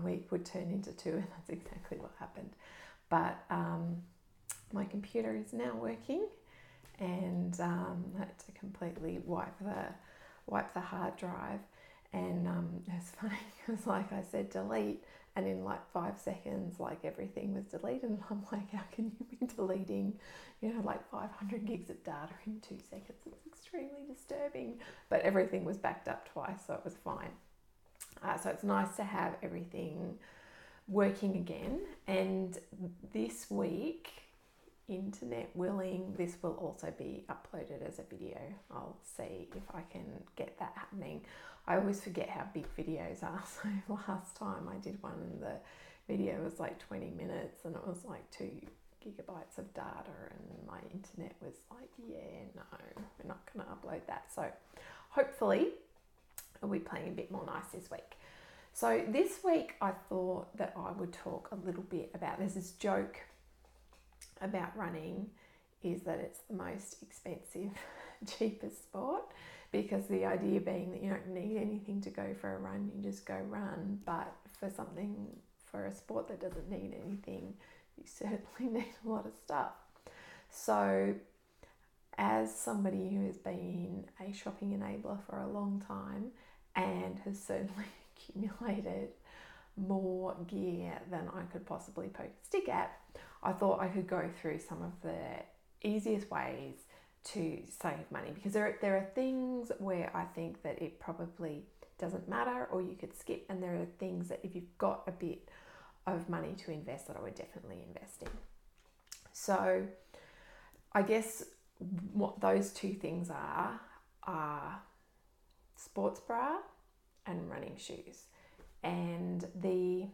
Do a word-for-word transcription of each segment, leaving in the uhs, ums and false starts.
week would turn into two, and that's exactly what happened. But um, my computer is now working, and um, I had to completely wipe the wipe the hard drive. And um, it's funny because, like I said, delete, and in like five seconds, like everything was deleted. And I'm like, how can you be deleting, you know, like five hundred gigs of data in two seconds? It's extremely disturbing. But everything was backed up twice, so it was fine. Uh, so it's nice to have everything working again. And this week, internet willing, this will also be uploaded as a video. I'll see if I can get that happening. I always forget how big videos are. So last time I did one and the video was like twenty minutes and it was like two gigabytes of data, and my internet was like, yeah, no, we're not going to upload that. So hopefully I'll be playing a bit more nice this week. So this week I thought that I would talk a little bit about, there's this joke about running, is that it's the most expensive, cheapest sport, because the idea being that you don't need anything to go for a run, you just go run. But for something, for a sport that doesn't need anything, you certainly need a lot of stuff. So as somebody who has been a shopping enabler for a long time and has certainly accumulated more gear than I could possibly poke a stick at, I thought I could go through some of the easiest ways to save money, because there are, there are things where I think that it probably doesn't matter or you could skip, and there are things that if you've got a bit of money to invest that I would definitely invest in. So I guess what those two things are are sports bra and running shoes. And the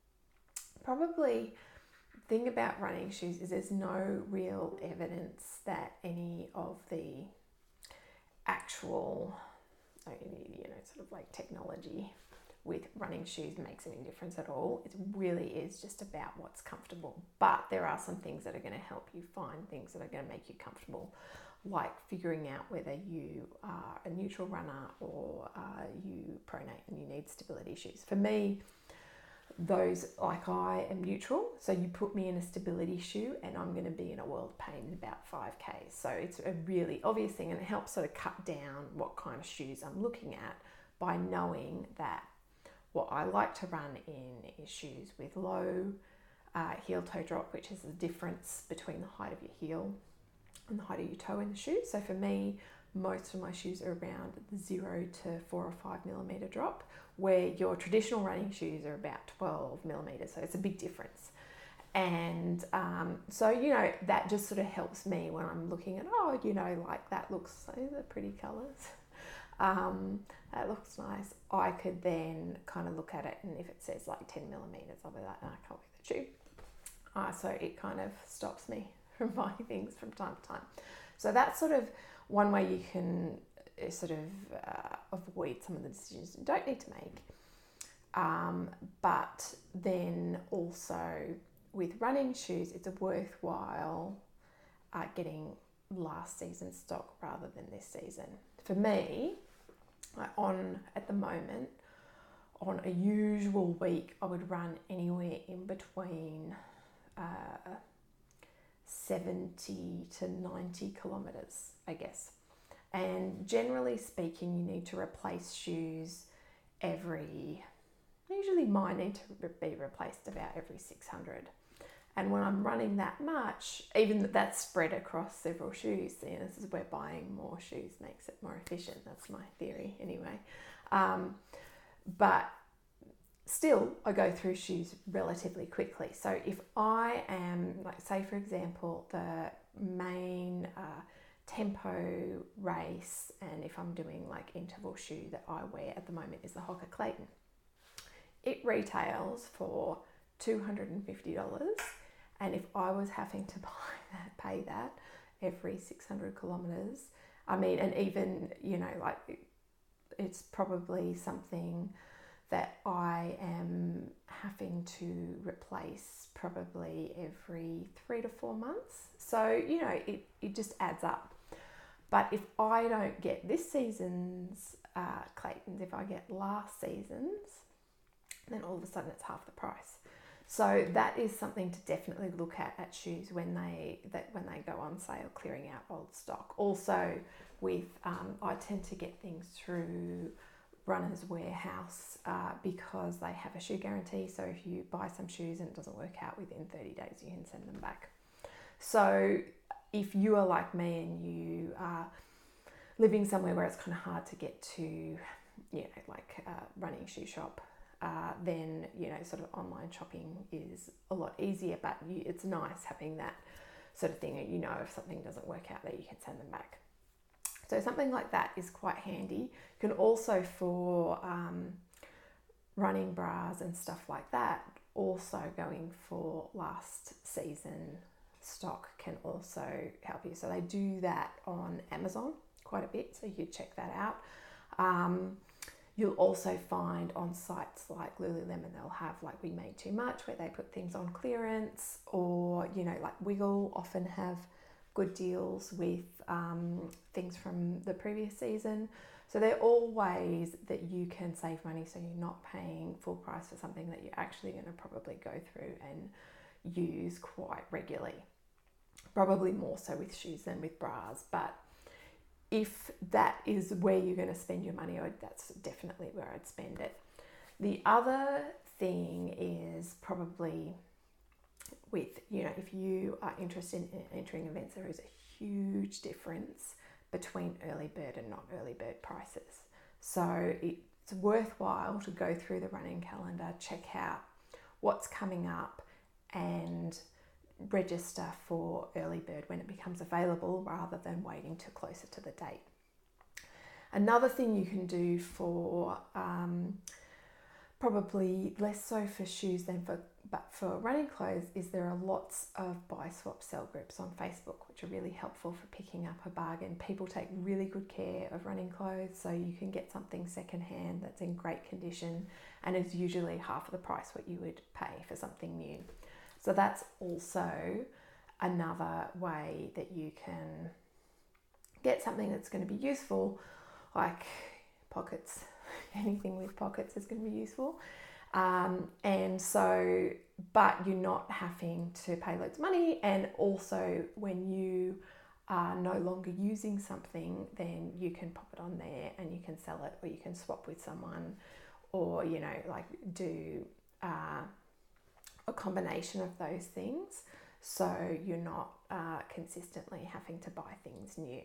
probably thing about running shoes is there's no real evidence that any of the actual, you know, sort of like technology with running shoes makes any difference at all. It really is just about what's comfortable. But there are some things that are going to help you find things that are going to make you comfortable, like figuring out whether you are a neutral runner or uh, you pronate and you need stability shoes. For me, those, like I am neutral, so you put me in a stability shoe and I'm going to be in a world of pain in about five K. So it's a really obvious thing, and it helps sort of cut down what kind of shoes I'm looking at by knowing that what I like to run in is shoes with low uh, heel toe drop, which is the difference between the height of your heel and the height of your toe in the shoe. So for me, most of my shoes are around the zero to four or five millimeter drop, where your traditional running shoes are about twelve millimeters. So it's a big difference. And um, so, you know, that just sort of helps me when I'm looking at, oh, you know, like that looks, those are pretty colors. Um, that looks nice. I could then kind of look at it, and if it says like ten millimeters, I'll be like, no, I can't wear the shoe. Uh, so it kind of stops me from buying things from time to time. So that's sort of one way you can sort of uh, avoid some of the decisions you don't need to make. Um, but then also with running shoes, it's worthwhile uh, getting last season's stock rather than this season. For me, on at the moment, on a usual week, I would run anywhere in between uh, seventy to ninety kilometers, I guess. And generally speaking, you need to replace shoes every, usually mine need to be replaced about every six hundred. And when I'm running that much, even that that's spread across several shoes, you know, this is where buying more shoes makes it more efficient. That's my theory anyway. Um, but still, I go through shoes relatively quickly. So if I am, like, say for example, the main uh, tempo race, and if I'm doing like interval shoe that I wear at the moment is the Hoka Clayton, it retails for two hundred fifty dollars. And if I was having to buy that, pay that every six hundred kilometers, I mean, and even, you know, like it's probably something that I am having to replace probably every three to four months. So, you know, it, it just adds up. But if I don't get this season's uh, Claytons, if I get last season's, then all of a sudden it's half the price. So that is something to definitely look at at shoes when they that when they go on sale, clearing out old stock. Also, with um, I tend to get things through Runners Warehouse uh, because they have a shoe guarantee. So if you buy some shoes and it doesn't work out within thirty days, you can send them back. So if you are like me and you are living somewhere where it's kind of hard to get to, you know, like a running shoe shop, Uh, then, you know, sort of online shopping is a lot easier, but you, it's nice having that sort of thing that, you know, if something doesn't work out there, you can send them back. So something like that is quite handy. You can also, for um, running bras and stuff like that, also going for last season stock can also help you. So they do that on Amazon quite a bit, so you check that out. Um, You'll also find on sites like Lululemon, they'll have like We Made Too Much, where they put things on clearance, or, you know, like Wiggle often have good deals with um, things from the previous season. So they're all ways that you can save money, so you're not paying full price for something that you're actually going to probably go through and use quite regularly. Probably more so with shoes than with bras, but if that is where you're going to spend your money, that's definitely where I'd spend it. The other thing is probably with, you know, if you are interested in entering events, there is a huge difference between early bird and not early bird prices. So it's worthwhile to go through the running calendar, check out what's coming up, and register for early bird when it becomes available, rather than waiting till closer to the date. Another thing you can do for um, probably less so for shoes than for but for running clothes is there are lots of buy swap sell groups on Facebook, which are really helpful for picking up a bargain. People take really good care of running clothes, so you can get something secondhand that's in great condition and is usually half of the price what you would pay for something new. So that's also another way that you can get something that's going to be useful, like pockets. Anything with pockets is going to be useful. Um, and so, but you're not having to pay loads of money. And also when you are no longer using something, then you can pop it on there and you can sell it, or you can swap with someone, or, you know, like do uh, a combination of those things, so you're not uh, consistently having to buy things new.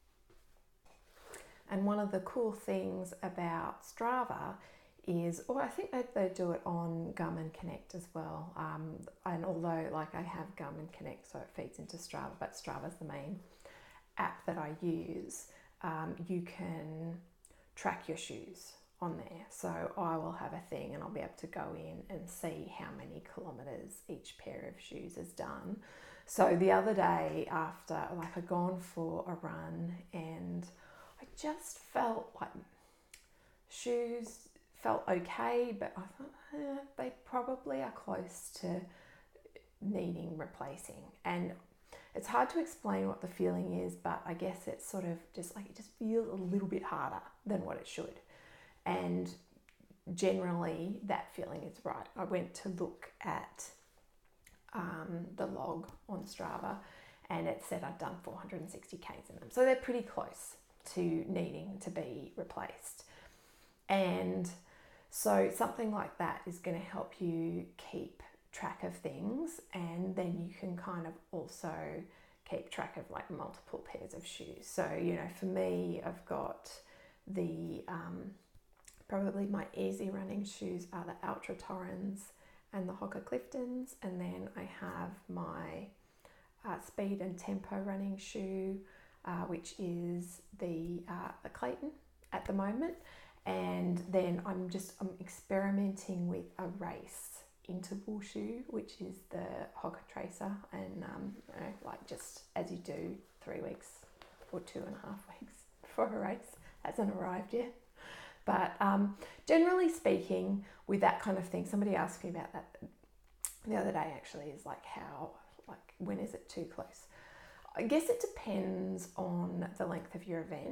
And one of the cool things about Strava is, or I think they, they do it on Garmin Connect as well. Um, and although like I have Garmin Connect, so it feeds into Strava, but Strava's the main app that I use. Um, you can track your shoes on there. So I will have a thing and I'll be able to go in and see how many kilometers each pair of shoes has done. So the other day, after like I'd gone for a run and I just felt like shoes felt okay, but I thought eh, they probably are close to needing replacing. And it's hard to explain what the feeling is, but I guess it's sort of just like it just feels a little bit harder than what it should. And generally that feeling is right. I went to look at um, the log on Strava and it said I'd done four hundred sixty kays in them. So they're pretty close to needing to be replaced. And so something like that is going to help you keep track of things, and then you can kind of also keep track of like multiple pairs of shoes. So, you know, for me, I've got the um, probably my easy running shoes are the Ultra Torrens and the Hoka Cliftons, and then I have my uh, speed and tempo running shoe, uh, which is the, uh, the Clayton at the moment. And then I'm just I'm experimenting with a race interval shoe, which is the Hoka Tracer, and um, you know, like just as you do three weeks or two and a half weeks for a race. Hasn't arrived yet. But um, generally speaking, with that kind of thing, somebody asked me about that the other day actually, is like how, like when is it too close? I guess it depends on the length of your event.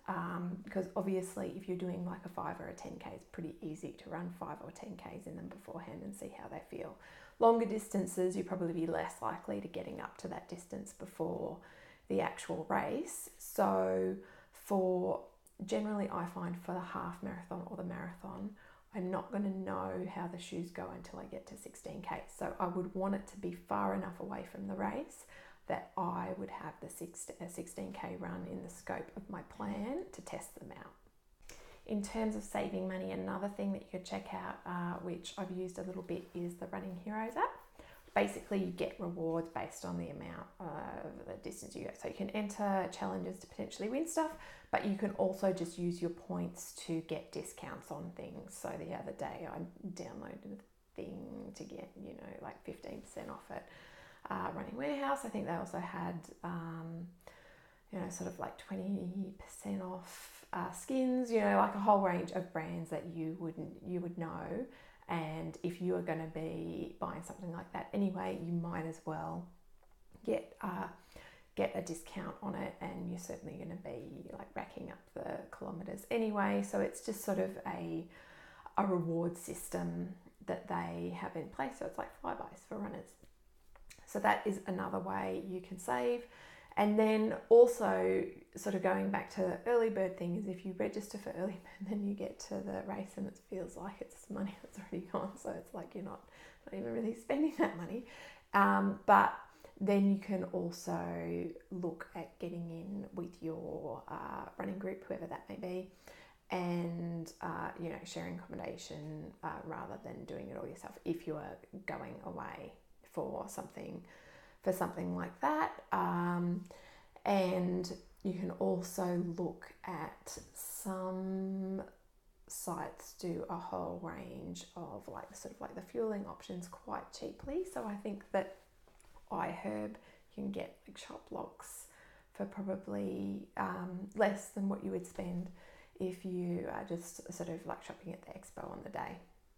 um, because obviously if you're doing like a five or a ten K, it's pretty easy to run five or ten Ks in them beforehand and see how they feel. Longer distances, you'll probably be less likely to getting up to that distance before the actual race. So for generally, I find for the half marathon or the marathon, I'm not going to know how the shoes go until I get to sixteen K. So I would want it to be far enough away from the race that I would have the sixteen K run in the scope of my plan to test them out. In terms of saving money, another thing that you could check out, uh, which I've used a little bit, is the Running Heroes app. Basically, you get rewards based on the amount of the distance you go. So you can enter challenges to potentially win stuff, but you can also just use your points to get discounts on things. So the other day I downloaded a thing to get, you know, like fifteen percent off at uh, Running Warehouse. I think they also had, um, you know, sort of like twenty percent off uh, skins, you know, like a whole range of brands that you wouldn't, you would know. And if you are going to be buying something like that anyway, you might as well get uh, get a discount on it, and you're certainly going to be like racking up the kilometres anyway. So it's just sort of a a reward system that they have in place. So it's like Flybuys for runners. So that is another way you can save. And then also sort of going back to the early bird thing is if you register for early bird, then you get to the race and it feels like it's money that's already gone. So it's like you're not, not even really spending that money. Um, but then you can also look at getting in with your uh, running group, whoever that may be, and uh, you know, sharing accommodation uh, rather than doing it all yourself if you are going away for something for something like that. Um, and you can also look at some sites do a whole range of like sort of like the fueling options quite cheaply. So I think that iHerb you can get like shop locks for probably um, less than what you would spend if you are just sort of like shopping at the expo on the day.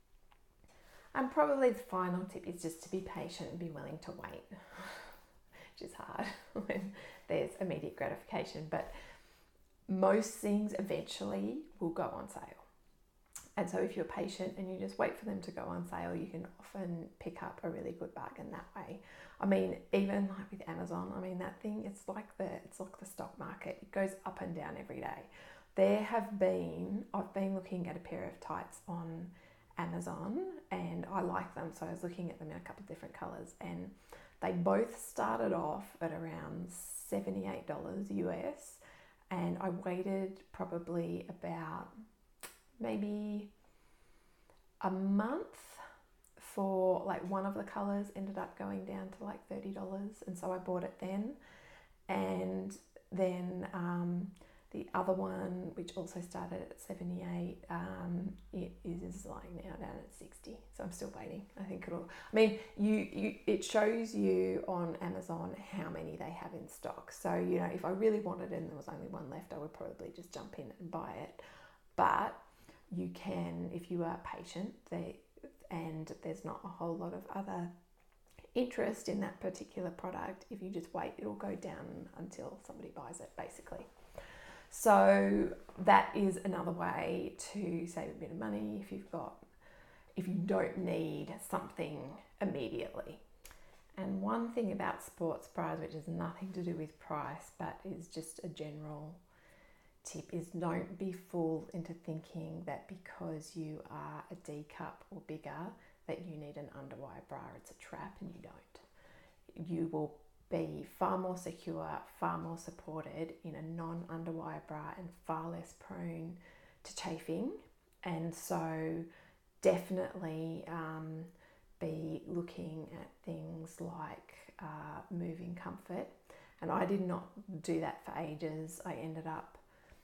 And probably the final tip is just to be patient and be willing to wait, which is hard when there's immediate gratification. But most things eventually will go on sale. And so if you're patient and you just wait for them to go on sale, you can often pick up a really good bargain that way. I mean, even like with Amazon, I mean, that thing, it's like the, it's like the stock market. It goes up and down every day. There have been, I've been looking at a pair of tights on Amazon and I like them, so I was looking at them in a couple of different colors, and they both started off at around seventy-eight dollars U S, and I waited probably about maybe a month for like one of the colors ended up going down to like thirty dollars, and so I bought it then. And then um, the other one, which also started at seventy-eight, um, it is like now down at sixty. So I'm still waiting. I think it'll, I mean, you, you, it shows you on Amazon how many they have in stock. So, you know, if I really wanted it and there was only one left, I would probably just jump in and buy it. But you can, if you are patient, they, and there's not a whole lot of other interest in that particular product, if you just wait, it'll go down until somebody buys it, basically. So that is another way to save a bit of money if you've got, if you don't need something immediately. And one thing about sports bras, which has nothing to do with price, but is just a general tip, is don't be fooled into thinking that because you are a D cup or bigger that you need an underwire bra. It's a trap, and you don't. You will be far more secure, far more supported in a non-underwire bra and far less prone to chafing. And so definitely um, be looking at things like uh, moving comfort. And I did not do that for ages. I ended up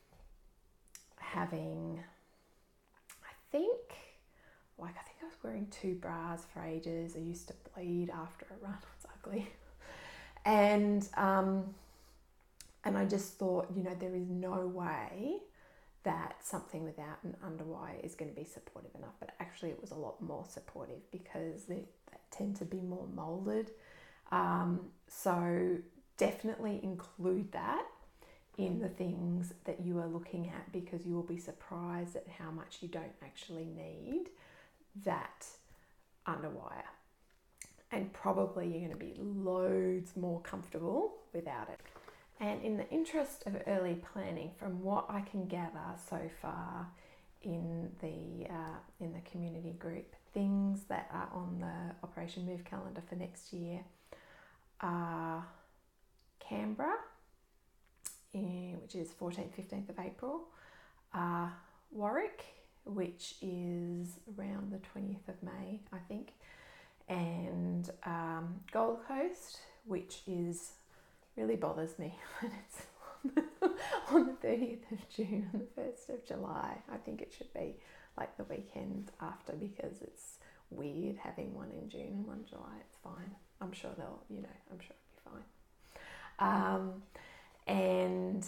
having, I think, like I think I was wearing two bras for ages. I used to bleed after a run. It's ugly. And um, and I just thought, you know, there is no way that something without an underwire is going to be supportive enough. But actually it was a lot more supportive because they, they tend to be more molded. Um, so definitely include that in the things that you are looking at, because you will be surprised at how much you don't actually need that underwire. And probably you're going to be loads more comfortable without it. And in the interest of early planning, from what I can gather so far in the uh, in the community group, things that are on the Operation Move calendar for next year are Canberra, eh, which is fourteenth, fifteenth of April, uh, Warwick, which is around the twentieth of May, I think, and um, Gold Coast, which is really bothers me when it's on the thirtieth of June and the first of July. I think it should be like the weekend after, because it's weird having one in June and one in July. It's fine. I'm sure they'll, you know, I'm sure it'll be fine. Um, and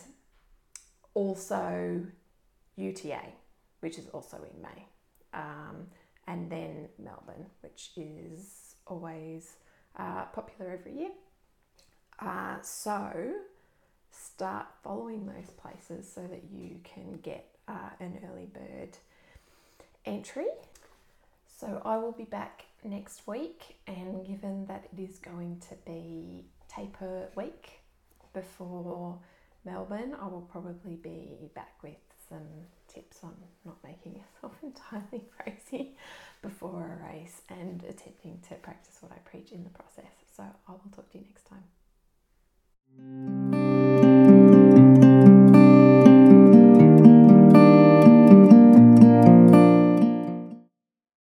also U T A, which is also in May. Um, and then Melbourne, which is always uh, popular every year. Uh, so start following those places so that you can get uh, an early bird entry. So I will be back next week, and given that it is going to be taper week before Melbourne, I will probably be back with some tips on not making yourself entirely crazy before a race and attempting to practice what I preach in the process. So I will talk to you next time.